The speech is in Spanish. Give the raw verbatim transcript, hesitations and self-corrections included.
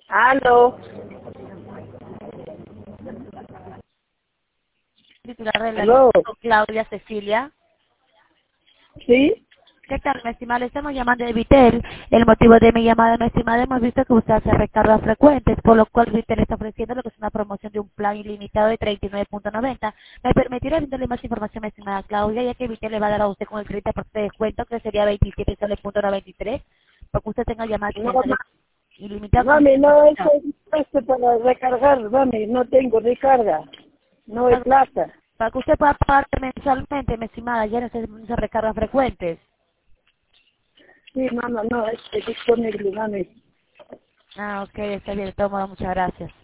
Aló. Titular de la Aló. Claudia Cecilia. ¿Sí? ¿Qué tal, mi estimada? Le estamos llamando de Vitel. El motivo de mi llamada, mi estimada, hemos visto que usted hace recargas frecuentes, por lo cual Vitel está ofreciendo lo que es una promoción de un plan ilimitado de treinta y nueve punto noventa. ¿Me permitirá brindarle más información, mi estimada Claudia, ya que Vitel le va a dar a usted con el treinta por ciento de descuento, que sería veintisiete soles punto noventa y tres, para que usted tenga llamadas No, ma- ilimitadas con mami, no es ilimitadas. esto para recargar, mami, no tengo recarga. No hay Para, plata. para que usted pueda pagar mensualmente, mi estimada, ya no se, se recargas frecuentes. Sí, mamá, no, es disponible, mami. Ah, ok, está bien, de todo modo, muchas gracias.